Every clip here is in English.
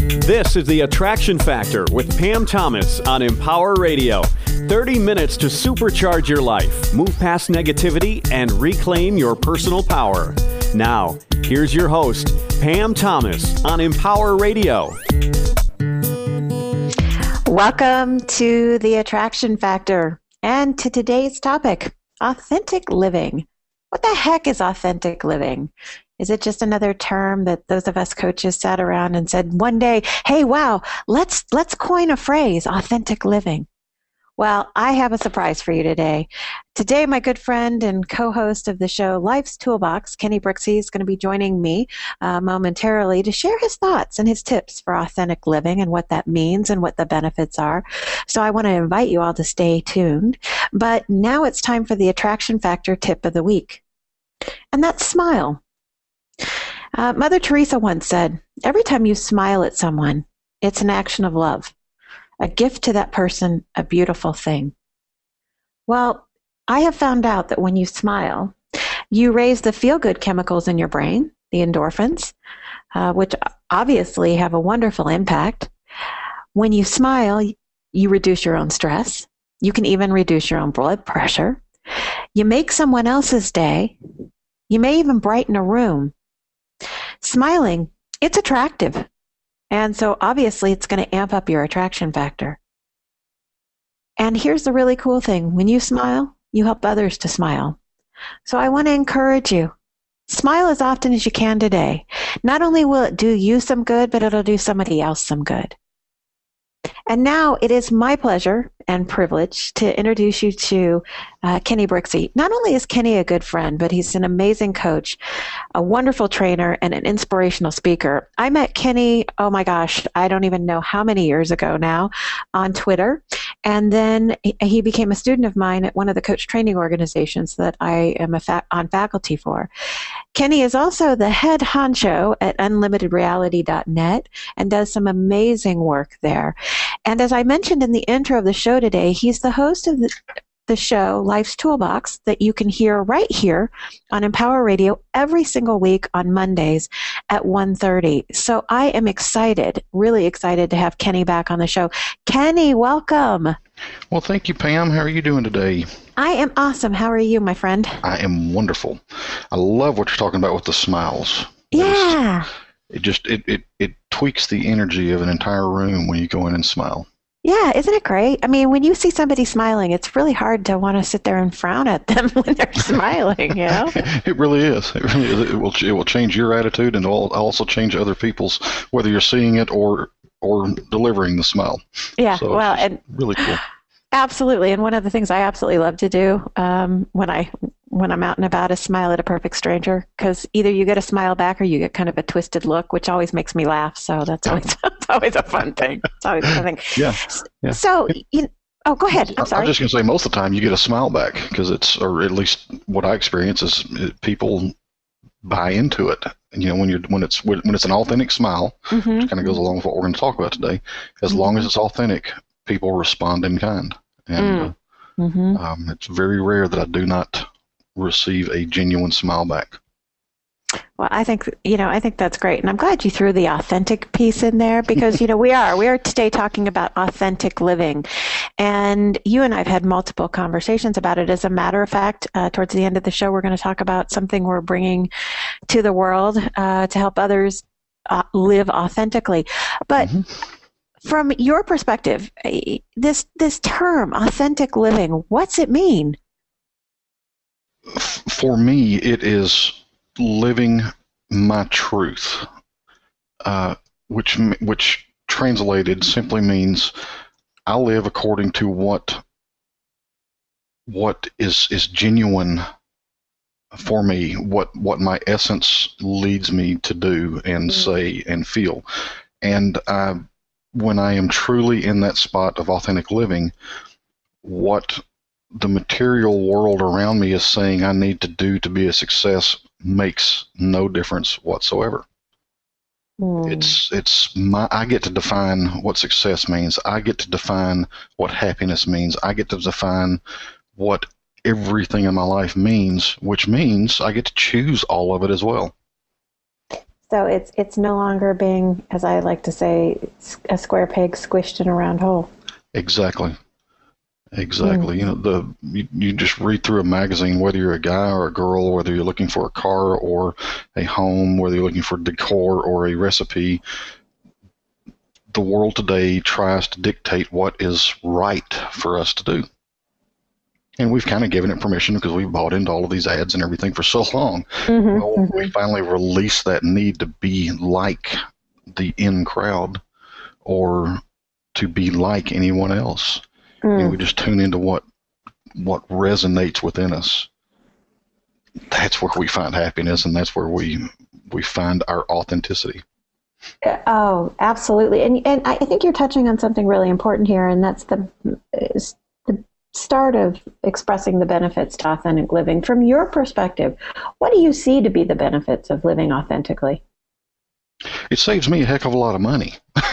This is The Attraction Factor with Pam Thomas on Empower Radio. 30 minutes to supercharge your life, move past negativity, and reclaim your personal power. Now, here's your host, Pam Thomas on Empower Radio. Welcome to The Attraction Factor and to today's topic, authentic living. What the heck is authentic living? Is it just another term that those of us coaches sat around and said one day, hey, wow, let's coin a phrase, authentic living? Well, I have a surprise for you today. Today, my good friend and co-host of the show, Life's Toolbox, Kenny Brixey, is going to be joining me momentarily to share his thoughts and his tips for authentic living and what that means and what the benefits are. So I want to invite you all to stay tuned. But now it's time for the Attraction Factor tip of the week. And that's smile. Mother Teresa once said, every time you smile at someone, it's an action of love. A gift to that person, a beautiful thing. Well, I have found out that when you smile, you raise the feel-good chemicals in your brain, the endorphins, which obviously have a wonderful impact. When you smile, you reduce your own stress. You can even reduce your own blood pressure. You make someone else's day. You may even brighten a room. Smiling, it's attractive. And so obviously it's going to amp up your attraction factor. And here's the really cool thing. When you smile, you help others to smile. So I want to encourage you. Smile as often as you can today. Not only will it do you some good, but it'll do somebody else some good. And now it is my pleasure and privilege to introduce you to Kenny Brixey. Not only is Kenny a good friend, but he's an amazing coach, a wonderful trainer, and an inspirational speaker. I met Kenny, oh my gosh, I don't even know how many years ago now, on Twitter. And then he became a student of mine at one of the coach training organizations that I am on faculty for. Kenny is also the head honcho at unlimitedreality.net and does some amazing work there. And as I mentioned in the intro of the show today, he's the host of the show, Life's Toolbox, that you can hear right here on Empower Radio every single week on Mondays at 1:30. So I am excited, really excited to have Kenny back on the show. Kenny, welcome. Well, thank you, Pam. How are you doing today? I am awesome. How are you, my friend? I am wonderful. I love what you're talking about with the smiles. Yeah. It tweaks the energy of an entire room when you go in and smile. Yeah, isn't it great? I mean, when you see somebody smiling, it's really hard to want to sit there and frown at them when they're smiling, you know? It really is. It really is. It will change your attitude, and it will also change other people's, whether you're seeing it or delivering the smile. Yeah, so well, and really cool. Absolutely. And one of the things I absolutely love to do when I'm out and about is smile at a perfect stranger, because either you get a smile back or you get kind of a twisted look, which always makes me laugh. So that's always a fun thing. It's always a fun thing. Yeah. So, go ahead. I'm sorry. I'm just going to say most of the time you get a smile back because or at least what I experience is people buy into it. And, when it's an authentic smile, which kind of goes along with what we're going to talk about today, as long as it's authentic, people respond in kind. And it's very rare that I do not receive a genuine smile back. Well, I think that's great. And I'm glad you threw the authentic piece in there because, we are today talking about authentic living. And you and I have had multiple conversations about it. As a matter of fact, towards the end of the show, we're going to talk about something we're bringing to the world to help others live authentically. But from your perspective, this term, authentic living, what's it mean? For me, it is living my truth, which translated simply means I live according to what is genuine for me, what my essence leads me to do and say and feel. And when I am truly in that spot of authentic living, what the material world around me is saying I need to do to be a success makes no difference whatsoever. I get to define what success means. I get to define what happiness means. I get to define what everything in my life means, which means I get to choose all of it as well. So it's no longer being, as I like to say, a square peg squished in a round hole. Exactly. Exactly. You just read through a magazine, whether you're a guy or a girl, whether you're looking for a car or a home, whether you're looking for decor or a recipe. The world today tries to dictate what is right for us to do. And we've kind of given it permission because we've bought into all of these ads and everything for so long. We finally release that need to be like the in crowd or to be like anyone else. And we just tune into what resonates within us. That's where we find happiness, and that's where we find our authenticity. Oh, absolutely. And I think you're touching on something really important here, and that's the start of expressing the benefits to authentic living. From your perspective, what do you see to be the benefits of living authentically? It saves me a heck of a lot of money.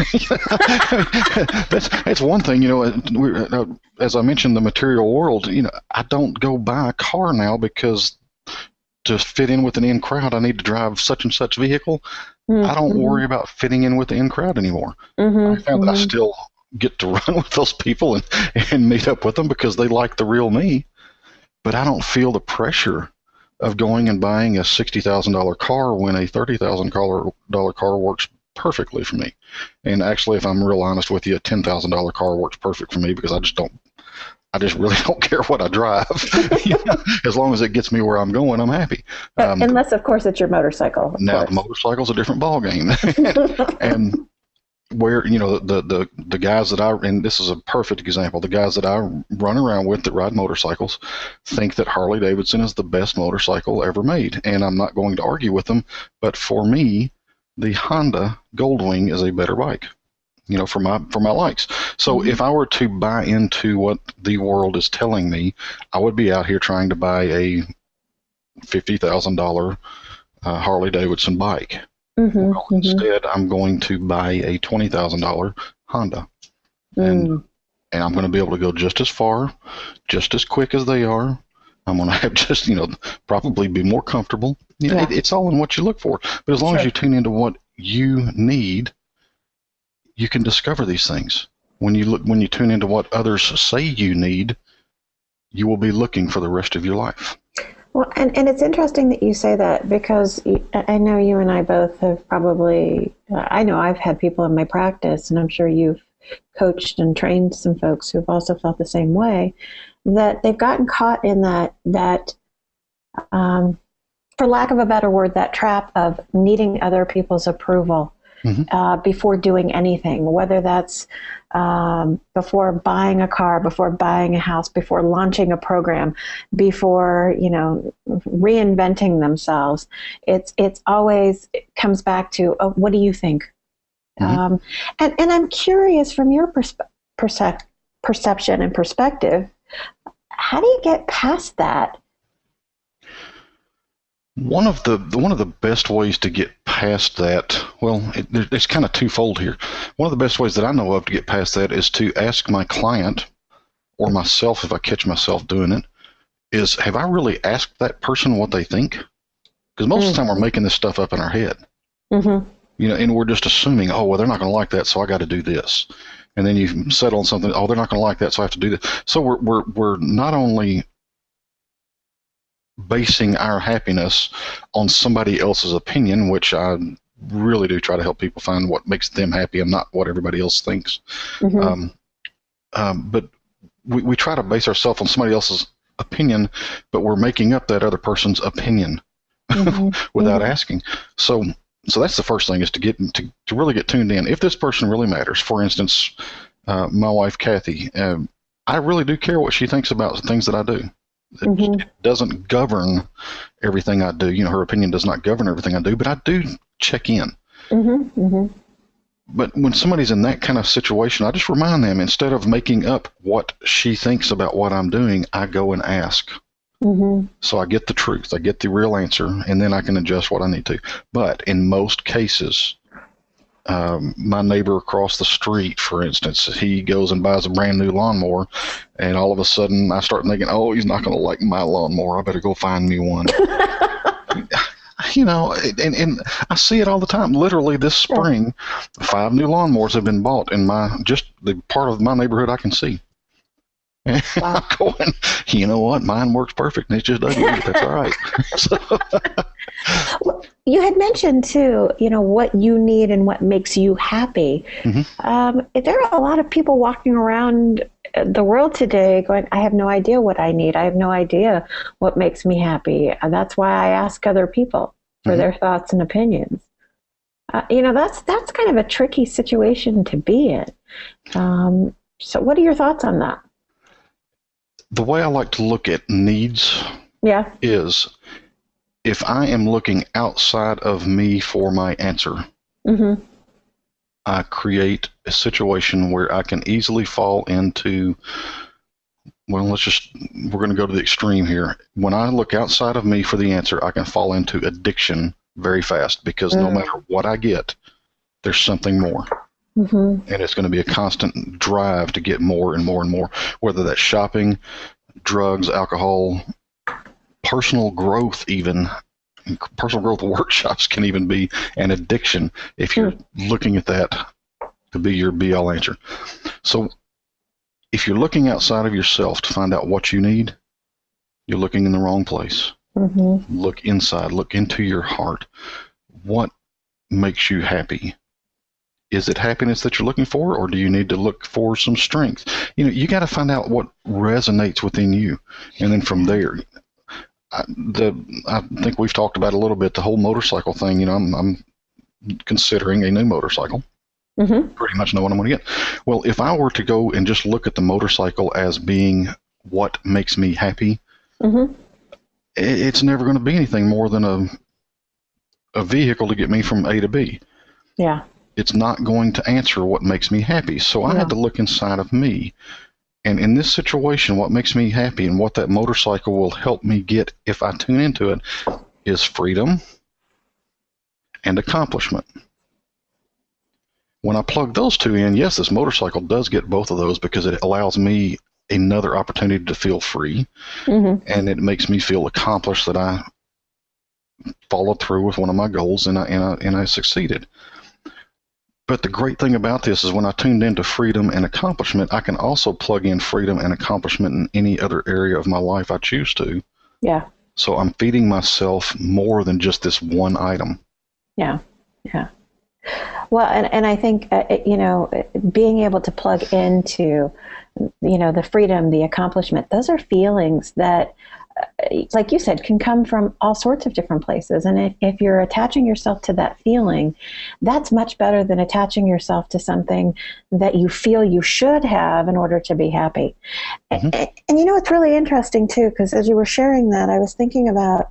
That's one thing, as I mentioned, the material world, I don't go buy a car now because to fit in with an in crowd, I need to drive such and such vehicle. I don't worry about fitting in with the in crowd anymore. I found that I still get to run with those people and meet up with them because they like the real me, but I don't feel the pressure of going and buying a $60,000 car when a $30,000 car works perfectly for me. And actually, if I'm real honest with you, a $10,000 car works perfect for me because I just really don't care what I drive. As long as it gets me where I'm going, I'm happy. Unless, of course, it's your motorcycle. Now, the motorcycle's a different ballgame. And where, the guys and this is a perfect example, the guys that I run around with that ride motorcycles think that Harley Davidson is the best motorcycle ever made. And I'm not going to argue with them, but for me, the Honda Goldwing is a better bike, for my likes. So if I were to buy into what the world is telling me, I would be out here trying to buy a $50,000 Harley Davidson bike. Instead, I'm going to buy a $20,000 Honda, and I'm going to be able to go just as far, just as quick as they are. I'm going to have just, probably be more comfortable. It's all in what you look for. But as long as you tune into what you need, you can discover these things. When you tune into what others say you need, you will be looking for the rest of your life. Well, and it's interesting that you say that because I know you and I both have probably, I know I've had people in my practice, and I'm sure you've coached and trained some folks who've also felt the same way, that they've gotten caught in that for lack of a better word, that trap of needing other people's approval before doing anything, whether that's before buying a car, before buying a house, before launching a program, before, reinventing themselves. It comes back to, what do you think? And I'm curious from your perception and perspective, how do you get past that? One of the best ways to get past that, it's kind of twofold here. One of the best ways that I know of to get past that is to ask my client or myself, if I catch myself doing it, is, have I really asked that person what they think? Because most of the time we're making this stuff up in our head. And we're just assuming, they're not going to like that, so I got to do this. And then you settle on something, they're not going to like that, so I have to do this. So we're not only basing our happiness on somebody else's opinion, which I really do try to help people find what makes them happy and not what everybody else thinks. But we try to base ourselves on somebody else's opinion, but we're making up that other person's opinion without asking. So that's the first thing, is to really get tuned in. If this person really matters, for instance, my wife Kathy, I really do care what she thinks about things that I do. It doesn't govern everything I do. Her opinion does not govern everything I do, but I do check in. But when somebody's in that kind of situation, I just remind them, instead of making up what she thinks about what I'm doing, I go and ask. So I get the truth, I get the real answer, and then I can adjust what I need to. But in most cases, my neighbor across the street, for instance, he goes and buys a brand new lawnmower, and all of a sudden I start thinking, he's not going to like my lawnmower. I better go find me one. and I see it all the time. Literally this spring, 5 new lawnmowers have been bought in just the part of my neighborhood I can see. And Wow. I'm going, you know what? Mine works perfect, and it's just ugly, but that's all right. So, You had mentioned too, what you need and what makes you happy. There are a lot of people walking around the world today going, I have no idea what I need. I have no idea what makes me happy. And that's why I ask other people for their thoughts and opinions. That's kind of a tricky situation to be in. So what are your thoughts on that? the way I like to look at needs is if I am looking outside of me for my answer, I create a situation where I can easily fall into, well, we're going to go to the extreme here. When I look outside of me for the answer, I can fall into addiction very fast because no matter what I get, there's something more. And it's going to be a constant drive to get more and more and more, whether that's shopping, drugs, alcohol, personal growth even. Personal growth workshops can even be an addiction if you're looking at that to be your be-all answer. So if you're looking outside of yourself to find out what you need, you're looking in the wrong place. Look inside. Look into your heart. What makes you happy? Is it happiness that you're looking for, or do you need to look for some strength? You got to find out what resonates within you, and then from there, I think we've talked about a little bit the whole motorcycle thing. I'm considering a new motorcycle. Pretty much know what I'm going to get. Well, if I were to go and just look at the motorcycle as being what makes me happy, it's never going to be anything more than a vehicle to get me from A to B. Yeah. It's not going to answer what makes me happy. So I had to look inside of me. And in this situation, what makes me happy and what that motorcycle will help me get if I tune into it is freedom and accomplishment. When I plug those two in, yes, this motorcycle does get both of those because it allows me another opportunity to feel free, and it makes me feel accomplished that I followed through with one of my goals and I succeeded. But the great thing about this is when I tuned into freedom and accomplishment, I can also plug in freedom and accomplishment in any other area of my life I choose to. Yeah. So I'm feeding myself more than just this one item. Yeah. Yeah. Well, and I think, being able to plug into, the freedom, the accomplishment, those are feelings that, like you said, can come from all sorts of different places. And if you're attaching yourself to that feeling, that's much better than attaching yourself to something that you feel you should have in order to be happy. And it's really interesting, too, because as you were sharing that, I was thinking about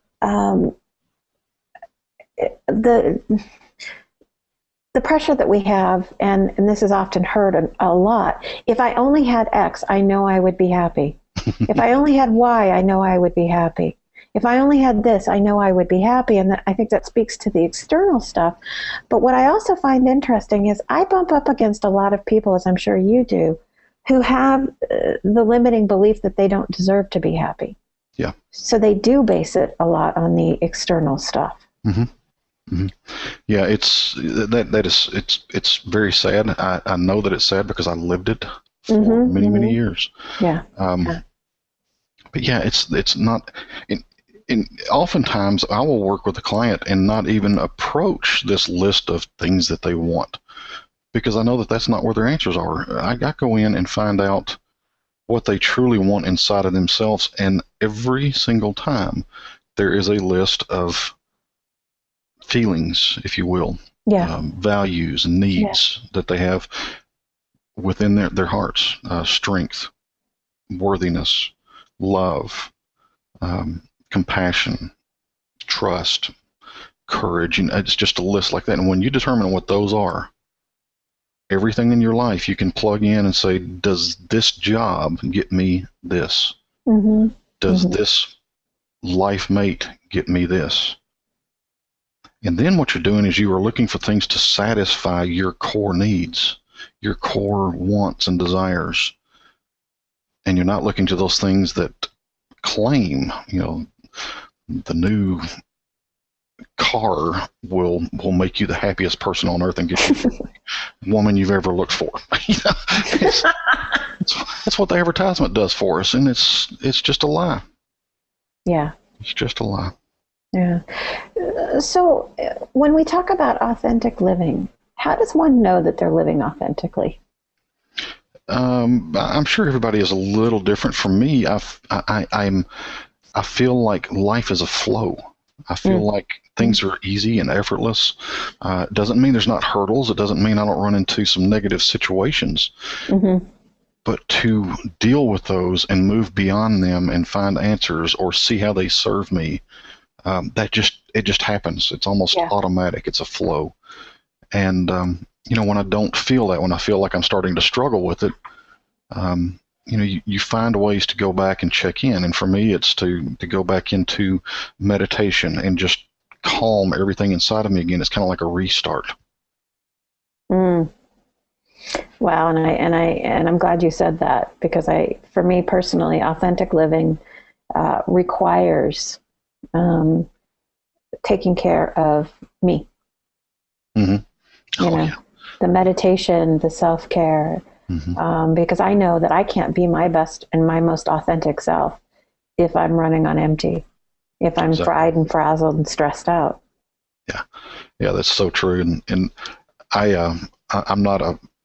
the pressure that we have, and this is often heard a lot. If I only had X, I know I would be happy. If I only had Y, I know I would be happy. If I only had this, I know I would be happy. And I think that speaks to the external stuff. But what I also find interesting is I bump up against a lot of people, as I'm sure you do, who have the limiting belief that they don't deserve to be happy. Yeah. So they do base it a lot on the external stuff. Yeah, it's very sad. I know that it's sad because I lived it for many years. Yeah. But yeah, it's not. Oftentimes, I will work with a client and not even approach this list of things that they want because I know that that's not where their answers are. I go in and find out what they truly want inside of themselves, and every single time there is a list of feelings, if you will, values, needs that they have within their hearts, strength, worthiness, love, compassion, trust, courage, and it's just a list like that. And when you determine what those are, everything in your life you can plug in and say, does this job get me this? Does this life mate get me this? And then what you're doing is you are looking for things to satisfy your core needs, your core wants and desires. And you're not looking to those things that claim, the new car will make you the happiest person on earth and get you the woman you've ever looked for. That's what the advertisement does for us, and it's just a lie. Yeah. It's just a lie. Yeah. So when we talk about authentic living, how does one know that they're living authentically? I'm sure everybody is a little different. For me, I feel like life is a flow. I feel like things are easy and effortless. It doesn't mean there's not hurdles. It doesn't mean I don't run into some negative situations. Mm-hmm. But to deal with those and move beyond them and find answers or see how they serve me, it just happens. It's almost automatic. It's a flow. And when I don't feel that, when I feel like I'm starting to struggle with it, you find ways to go back and check in. And for me, it's to go back into meditation and just calm everything inside of me again. It's kind of like a restart. Wow, and I'm glad you said that, because for me personally, authentic living requires taking care of me. Mm-hmm. The meditation, the self-care, because I know that I can't be my best and my most authentic self if I'm running on empty, if I'm fried and frazzled and stressed out. Yeah, that's so true. And I'm not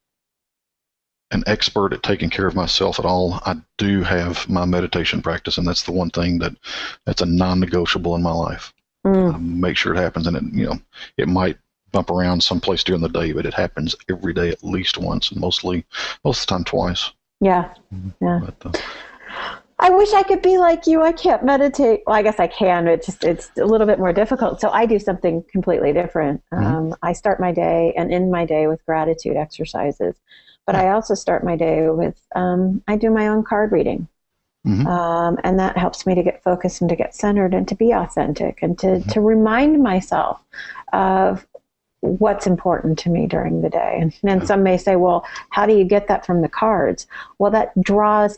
an expert at taking care of myself at all. I do have my meditation practice, and that's the one thing that's a non-negotiable in my life. Make sure it happens, and it might bump around someplace during the day, but it happens every day at least once, and most of the time twice. Yeah. But, I wish I could be like you. I can't meditate. Well, I guess I can. It's a little bit more difficult. So I do something completely different. I start my day and end my day with gratitude exercises. But I also start my day with, I do my own card reading. And that helps me to get focused and to get centered and to be authentic and to remind myself of what's important to me during the day. And then some may say, well, how do you get that from the cards? Well, that draws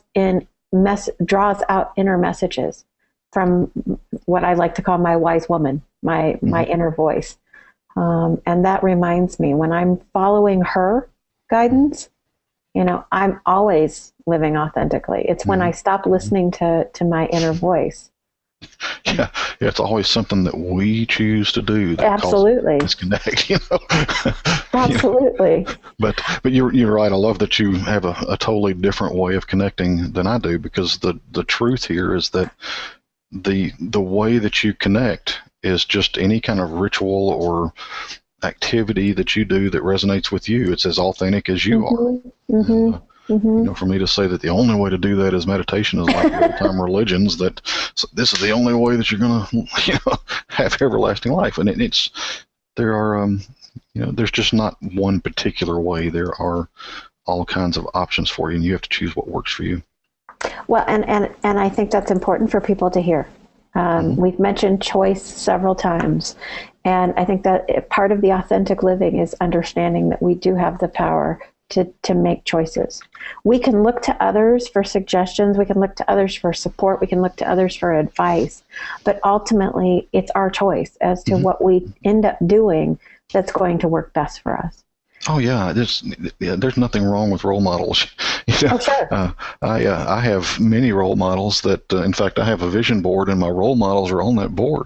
out inner messages from what I like to call my wise woman, my inner voice. And that reminds me, when I'm following her guidance, I'm always living authentically. It's when I stop listening to my inner voice. Yeah, it's always something that we choose to do that absolutely disconnect. Absolutely. But you're right. I love that you have a totally different way of connecting than I do, because the truth here is that the way that you connect is just any kind of ritual or activity that you do that resonates with you. It's as authentic as you are. For me to say that the only way to do that is meditation is like old-time religions, that this is the only way that you're going to have everlasting life. And there's just not one particular way. There are all kinds of options for you, and you have to choose what works for you. Well, and I think that's important for people to hear. We've mentioned choice several times, and I think that part of the authentic living is understanding that we do have the power to make choices. We can look to others for suggestions. We can look to others for support. We can look to others for advice. But ultimately, it's our choice as to what we end up doing that's going to work best for us. Oh yeah, there's nothing wrong with role models. Oh sure. I have many role models that, in fact, I have a vision board, and my role models are on that board.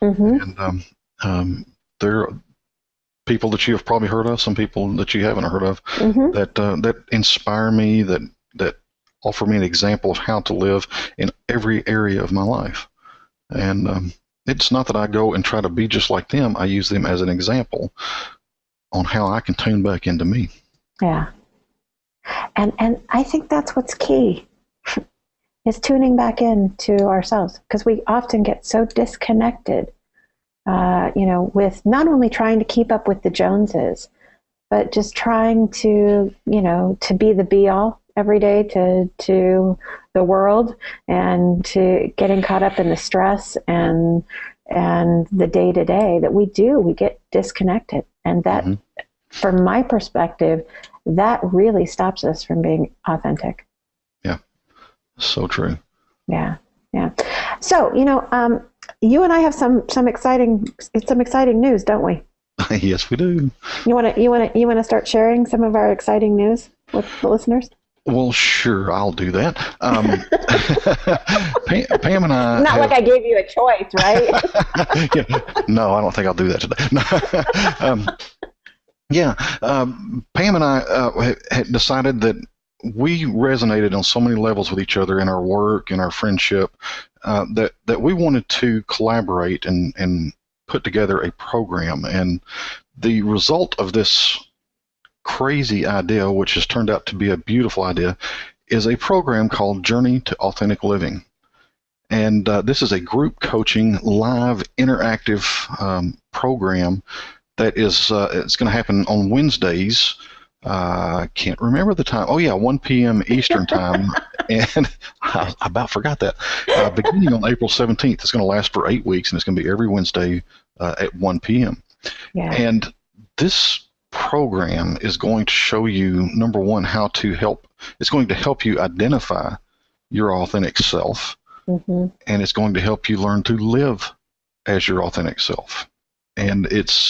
And they're people that you have probably heard of, some people that you haven't heard of, that inspire me, that offer me an example of how to live in every area of my life. And it's not that I go and try to be just like them. I use them as an example on how I can tune back into me. Yeah. And I think that's what's key, is tuning back into ourselves, because we often get so disconnected, with not only trying to keep up with the Joneses, but just trying to, to be the be-all every day to the world, and to getting caught up in the stress and the day-to-day that we get disconnected. And that, from my perspective, that really stops us from being authentic. Yeah, so true. Yeah. So, You and I have some exciting news, don't we? Yes, we do. You want to start sharing some of our exciting news with the listeners? Well, sure, I'll do that. Pam and I. Not like I gave you a choice, right? Yeah, no, I don't think I'll do that today. Pam and I had decided that we resonated on so many levels with each other in our work and our friendship that we wanted to collaborate and put together a program. And the result of this crazy idea, which has turned out to be a beautiful idea, is a program called Journey to Authentic Living. And this is a group coaching, live, interactive program that is it's going to happen on Wednesdays. I can't remember the time. 1 p.m. Eastern time. And I about forgot that. Beginning on April 17th, it's going to last for 8 weeks, and it's going to be every Wednesday at 1 p.m. Yeah. And this program is going to show you, number one, it's going to help you identify your authentic self, and it's going to help you learn to live as your authentic self. And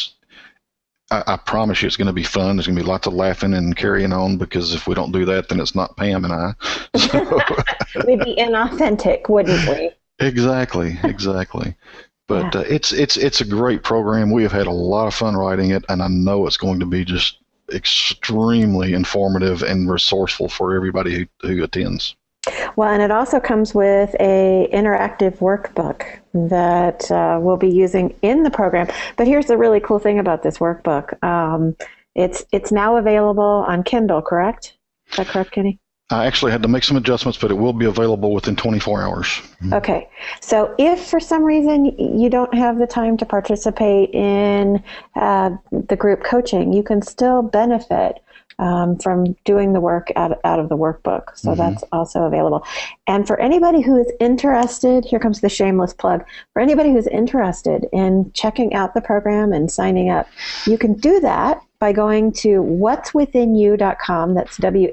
I promise you it's going to be fun. There's going to be lots of laughing and carrying on, because if we don't do that, then it's not Pam and I. So, we'd be inauthentic, wouldn't we? Exactly. But it's a great program. We have had a lot of fun writing it, and I know it's going to be just extremely informative and resourceful for everybody who attends. Well, and it also comes with a interactive workbook that we'll be using in the program. But here's the really cool thing about this workbook. It's now available on Kindle, correct? Is that correct, Kenny? I actually had to make some adjustments, but it will be available within 24 hours. Okay. So if for some reason you don't have the time to participate in the group coaching, you can still benefit from doing the work out of the workbook. So that's also available. And for anybody who is interested, here comes the shameless plug. For anybody who's interested in checking out the program and signing up, you can do that by going to whatswithinyou.com. That's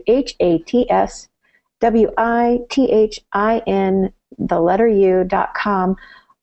WHATSWITHIN, the letter U.com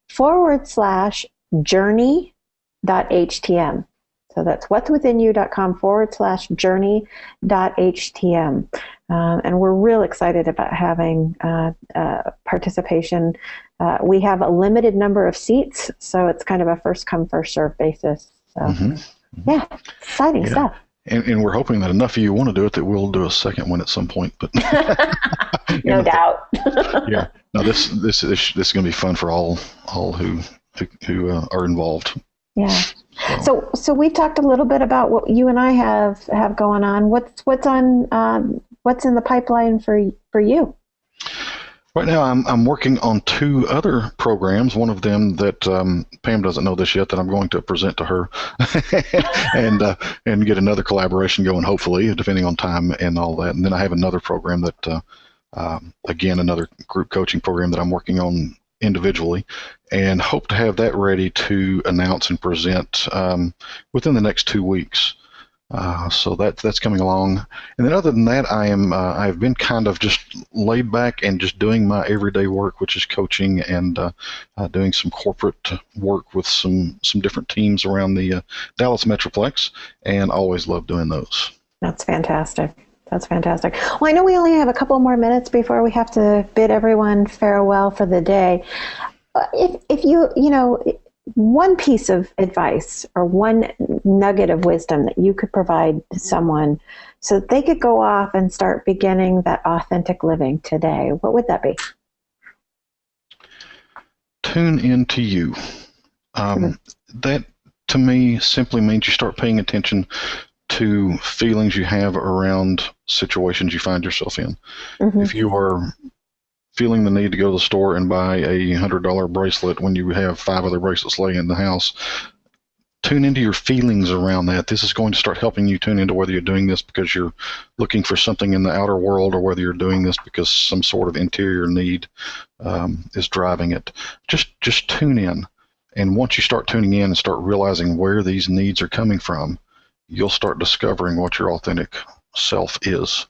/journey.htm. So that's whatswithinyou.com /journey.htm. And we're real excited about having participation. We have a limited number of seats, so it's kind of a first come, first serve basis. So, yeah, exciting stuff. And we're hoping that enough of you want to do it that we'll do a second one at some point. But no doubt. Yeah. No, this is going to be fun for all who are involved. Yeah. So we talked a little bit about what you and I have going on. What's in the pipeline for you? Right now, I'm working on 2 other programs. One of them that Pam doesn't know this yet, that I'm going to present to her, and get another collaboration going, hopefully, depending on time and all that. And then I have another program that, again, another group coaching program that I'm working on individually, and hope to have that ready to announce and present within the next 2 weeks. So that's coming along. And then other than that, I've been kind of just laid back and just doing my everyday work, which is coaching and doing some corporate work with some different teams around the Dallas Metroplex, and always love doing those. That's fantastic. That's fantastic. Well, I know we only have a couple more minutes before we have to bid everyone farewell for the day. If you one piece of advice or one nugget of wisdom that you could provide to someone so that they could go off and start beginning that authentic living today, what would that be? Tune into you. That, to me, simply means you start paying attention to feelings you have around situations you find yourself in. If you are feeling the need to go to the store and buy a $100 bracelet when you have 5 other bracelets laying in the house, tune into your feelings around that. This is going to start helping you tune into whether you're doing this because you're looking for something in the outer world, or whether you're doing this because some sort of interior need is driving it. Just tune in. And once you start tuning in and start realizing where these needs are coming from, you'll start discovering what your authentic self is.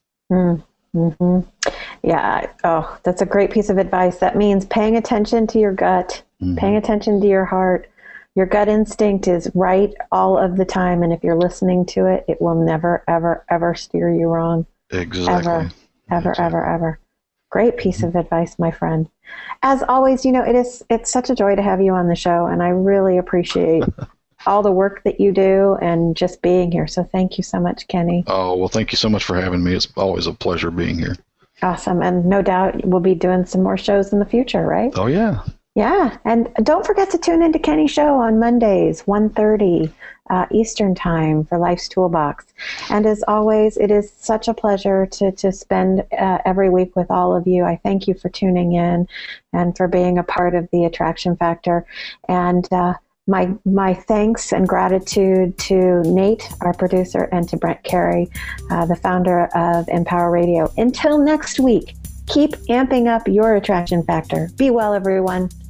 Yeah. Oh, that's a great piece of advice. That means paying attention to your gut Paying attention to your heart. Your gut instinct is right all of the time, and if you're listening to it, it will never, ever, ever steer you wrong. Exactly. Ever. Great piece of advice, my friend. As always, it's such a joy to have you on the show, and I really appreciate all the work that you do and just being here. So thank you so much, Kenny. Oh, well, thank you so much for having me. It's always a pleasure being here. Awesome. And no doubt we'll be doing some more shows in the future, right? Oh, yeah. Yeah. And don't forget to tune into Kenny's show on Mondays, 1:30 Eastern Time for Life's Toolbox. And as always, it is such a pleasure to spend every week with all of you. I thank you for tuning in and for being a part of the Attraction Factor. And my thanks and gratitude to Nate, our producer, and to Brent Carey, the founder of Empower Radio. Until next week, keep amping up your attraction factor. Be well, everyone.